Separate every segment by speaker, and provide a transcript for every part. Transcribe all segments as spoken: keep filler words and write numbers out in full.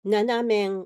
Speaker 1: 七面。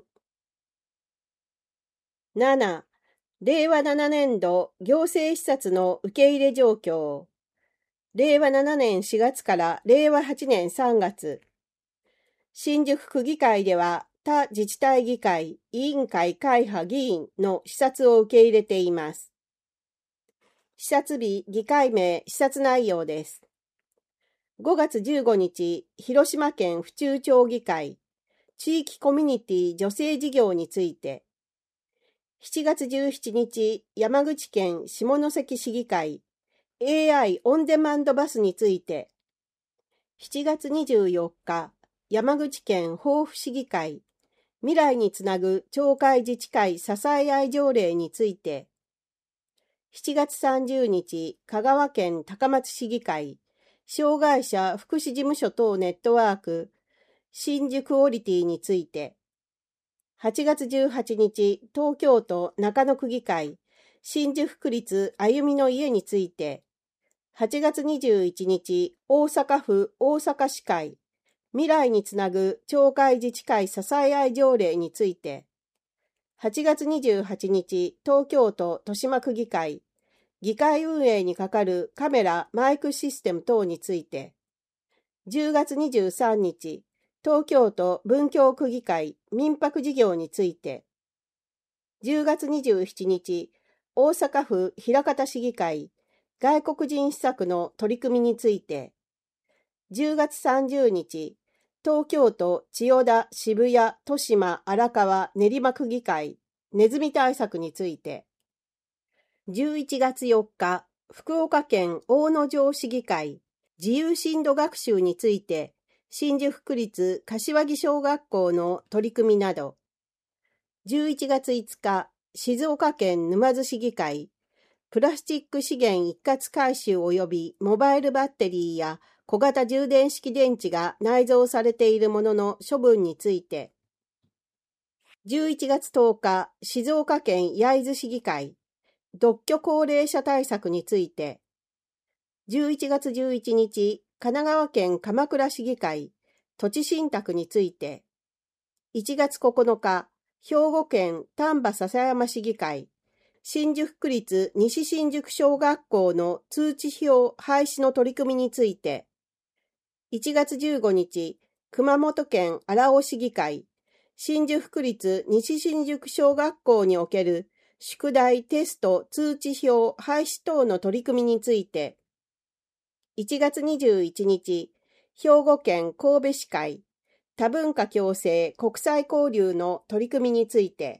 Speaker 1: なな、れいわななねんど行政視察の受け入れ状況。れいわななねんしがつかられいわはちねんさんがつ。新宿区議会では他自治体議会、委員会会派議員の視察を受け入れています。視察日、議会名、視察内容です。ごがつじゅうごにち、広島県府中町議会、地域コミュニティ女性事業について。しちがつじゅうしちにち、山口県下関市議会、エーアイ オンデマンドバスについて。しちがつにじゅうよっか、山口県防府市議会、未来につなぐ町会自治会支え合い条例について。しちがつさんじゅうにち、香川県高松市議会、障害者福祉事務所等ネットワーク、新宿オリティについて。はちがつじゅうはちにち、東京都中野区議会、新宿区立歩みの家について。はちがつにじゅういちにち、大阪府大阪市会、未来につなぐ町会自治会支え合い条例について。はちがつにじゅうはちにち、東京都豊島区議会、議会運営にかかるカメラ・マイクシステム等について。じゅうがつにじゅうさんにち、東京都文京区議会民泊事業について。じゅうがつにじゅうしちにち、大阪府枚方市議会外国人施策の取り組みについて。じゅうがつさんじゅうにち、東京都千代田、渋谷、豊島、荒川、練馬区議会ネズミ対策について。じゅういちがつよっか、福岡県大野城市議会自由深度学習について。新宿区立柏木小学校の取り組みなど。じゅういちがついつか、静岡県沼津市議会、プラスチック資源一括回収及びモバイルバッテリーや小型充電式電池が内蔵されているものの処分について。じゅういちがつとおか、静岡県焼津市議会、独居高齢者対策について。じゅういちがつじゅういちにち、神奈川県鎌倉市議会、土地信託について。いちがつここのか、兵庫県丹波篠山市議会、新宿区立西新宿小学校の通知表廃止の取り組みについて。いちがつじゅうごにち、熊本県荒尾市議会、新宿区立西新宿小学校における宿題テスト通知表廃止等の取り組みについて。いちがつにじゅういちにち、兵庫県神戸市会、多文化共生国際交流の取り組みについて。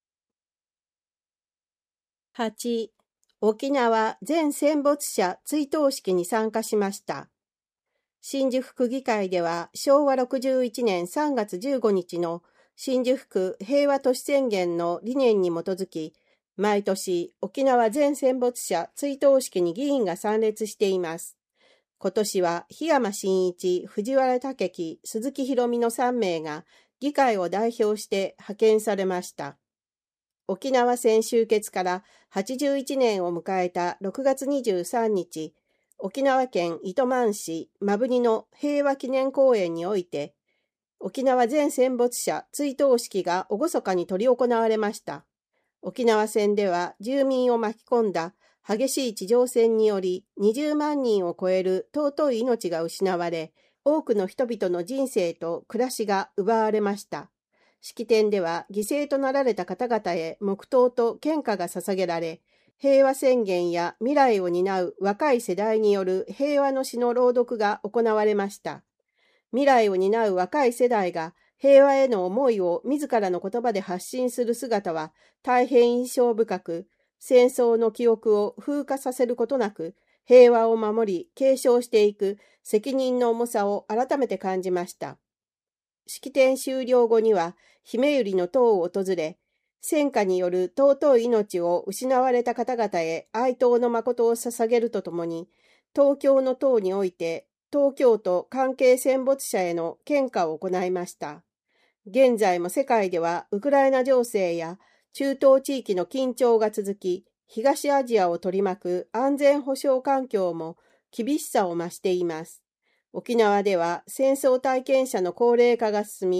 Speaker 1: はち、沖縄全戦没者追悼式に参加しました。新宿区議会ではしょうわろくじゅういちねんさんがつじゅうごにちの新宿区平和都市宣言の理念に基づき、毎年沖縄全戦没者追悼式に議員が参列しています。今年は檜山真一、藤原武樹、鈴木博美のさんめいが議会を代表して派遣されました。沖縄戦終結からはちじゅういちねんを迎えたろくがつにじゅうさんにち、沖縄県糸満市摩文仁の平和記念公園において、沖縄全戦没者追悼式が厳かに執り行われました。沖縄戦では住民を巻き込んだ激しい地上戦によりにじゅうまんにんを超える尊い命が失われ、多くの人々の人生と暮らしが奪われました。式典では犠牲となられた方々へ黙祷と献花が捧げられ、平和宣言や未来を担う若い世代による平和の詩の朗読が行われました。未来を担う若い世代が平和への思いを自らの言葉で発信する姿は大変印象深く、戦争の記憶を風化させることなく、平和を守り継承していく責任の重さを改めて感じました。式典終了後には、ひめゆりの塔を訪れ、戦火による尊い命を失われた方々へ哀悼の誠を捧げるとともに、東京の塔において、東京都関係戦没者への献花を行いました。現在も世界ではウクライナ情勢や中東地域の緊張が続き、東アジアを取り巻く安全保障環境も厳しさを増しています。沖縄では戦争体験者の高齢化が進み、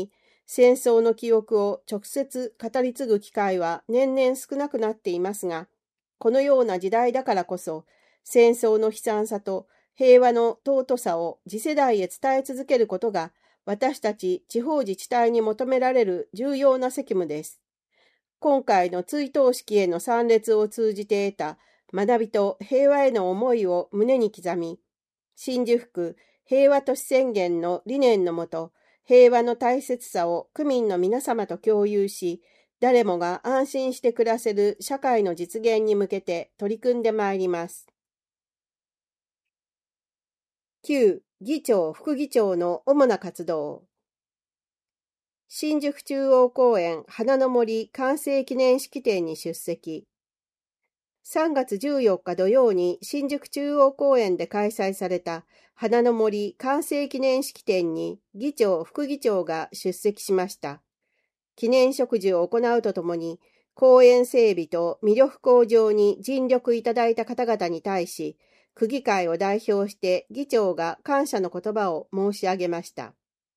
Speaker 1: 戦争の記憶を直接語り継ぐ機会は年々少なくなっていますが、このような時代だからこそ、戦争の悲惨さと平和の尊さを次世代へ伝え続けることが、私たち地方自治体に求められる重要な責務です。今回の追悼式への参列を通じて得た学びと平和への思いを胸に刻み、新宿区平和都市宣言の理念のもと、平和の大切さを区民の皆様と共有し、誰もが安心して暮らせる社会の実現に向けて取り組んでまいります。きゅう. 議長・副議長の主な活動。新宿中央公園花の森完成記念式典に出席。さんがつじゅうよっか土曜に新宿中央公園で開催された花の森完成記念式典に議長・副議長が出席しました。記念植樹を行うとともに、公園整備と魅力向上に尽力いただいた方々に対し、区議会を代表して議長が感謝の言葉を申し上げました。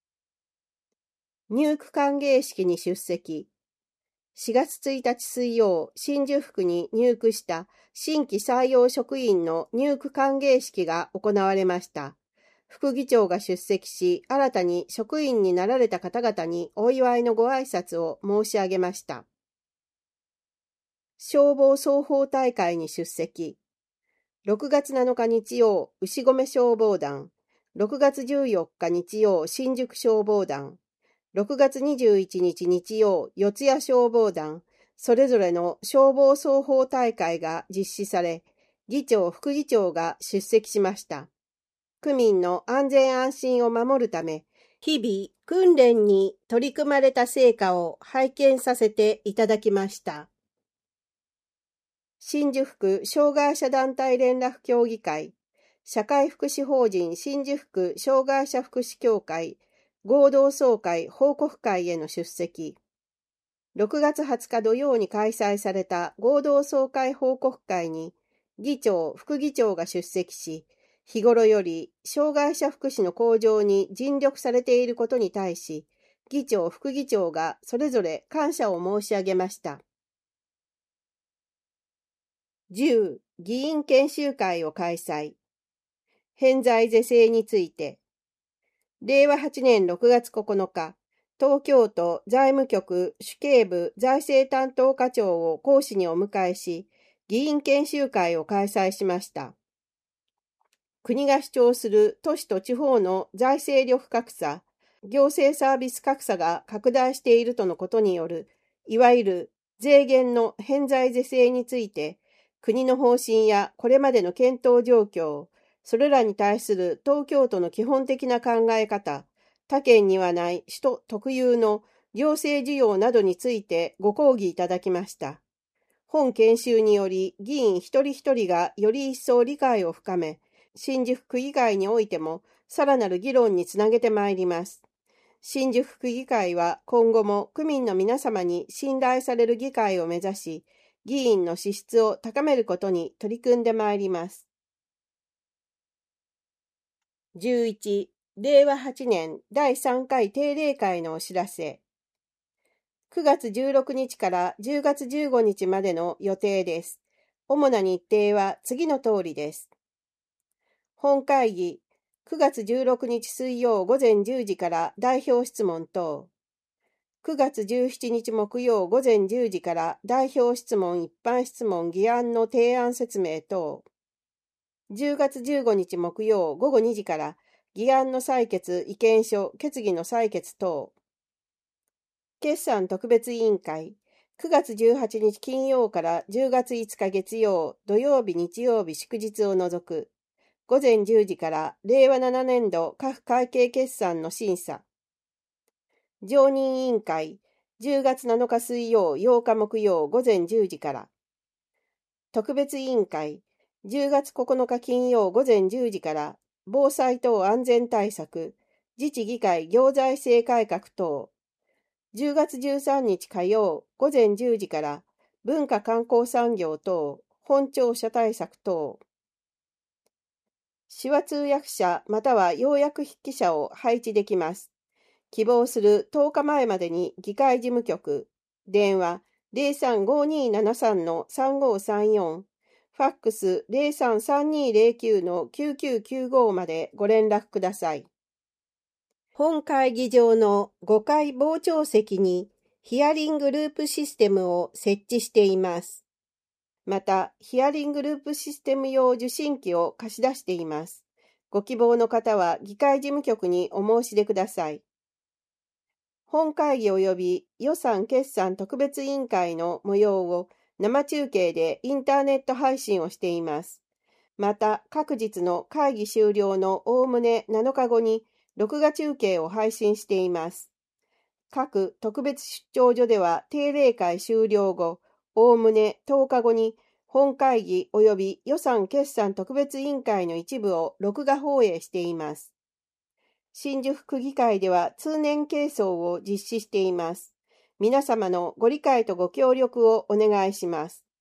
Speaker 1: 入区歓迎式に出席。しがつついたち水曜、新宿区に入区した新規採用職員の入区歓迎式が行われました。副議長が出席し、新たに職員になられた方々にお祝いのご挨拶を申し上げました。消防双方大会に出席。ろくがつなのか日曜、牛込消防団。ろくがつじゅうよっか日曜、新宿消防団。ろくがつにじゅういちにち日曜、四谷消防団。それぞれの消防双方大会が実施され、議長・副議長が出席しました。区民の安全安心を守るため、日々訓練に取り組まれた成果を拝見させていただきました。新宿区障害者団体連絡協議会、社会福祉法人新宿区障害者福祉協会、合同総会報告会への出席。ろくがつはつか土曜に開催された合同総会報告会に、議長・副議長が出席し、日頃より障害者福祉の向上に尽力されていることに対し、議長・副議長がそれぞれ感謝を申し上げました。じゅう. 議員研修会を開催。偏在是正について。れいわはちねんろくがつここのか、東京都財務局主計部財政担当課長を講師にお迎えし、議員研修会を開催しました。国が主張する都市と地方の財政力格差、行政サービス格差が拡大しているとのことによる、いわゆる税源の偏在是正について、国の方針やこれまでの検討状況、それらに対する東京都の基本的な考え方、他県にはない首都特有の行政需要などについてご講義いただきました。本研修により議員一人一人がより一層理解を深め、新宿区議会においてもさらなる議論につなげてまいります。新宿区議会は今後も区民の皆様に信頼される議会を目指し、議員の資質を高めることに取り組んでまいります。じゅういち. れいわはちねんだいさんかい定例会のお知らせ。くがつじゅうろくにちからじゅうがつじゅうごにちまでの予定です。主な日程は次の通りです。本会議、くがつじゅうろくにち水曜午前じゅうじから代表質問等。くがつじゅうしちにち木曜午前じゅうじから代表質問一般質問議案の提案説明等。じゅうがつじゅうごにち木曜午後にじから議案の採決意見書決議の採決等。決算特別委員会、くがつじゅうはちにち金曜からじゅうがついつか月曜、土曜日日曜日祝日を除く。午前じゅうじかられいわななねんど各会計決算の審査。常任委員会、じゅうがつなのか水曜ようか木曜午前じゅうじから。特別委員会、じゅうがつここのか金曜午前じゅうじから防災等安全対策、自治議会行財政改革等。じゅうがつじゅうさんにち火曜午前じゅうじから文化観光産業等本庁舎対策等。手話通訳者または要約筆記者を配置できます。 希望するとおかまえまでに議会事務局、電話 ゼロさんごにーななさんのさんごさんよん、ファックス ゼロさんさんにーゼロきゅうのきゅうきゅうきゅうご までご連絡ください。本会議場のごかい傍聴席にヒアリングループシステムを設置しています。また、ヒアリングループシステム用受信機を貸し出しています。ご希望の方は議会事務局にお申し出ください。本会議及び予算決算特別委員会の模様を生中継でインターネット配信をしています。また、各日の会議終了のおおむねなのかごに録画中継を配信しています。各特別出張所では定例会終了後、おおむねとおかごに本会議及び予算決算特別委員会の一部を録画放映しています。新宿区議会では通年係争を実施しています。皆様のご理解とご協力をお願いします。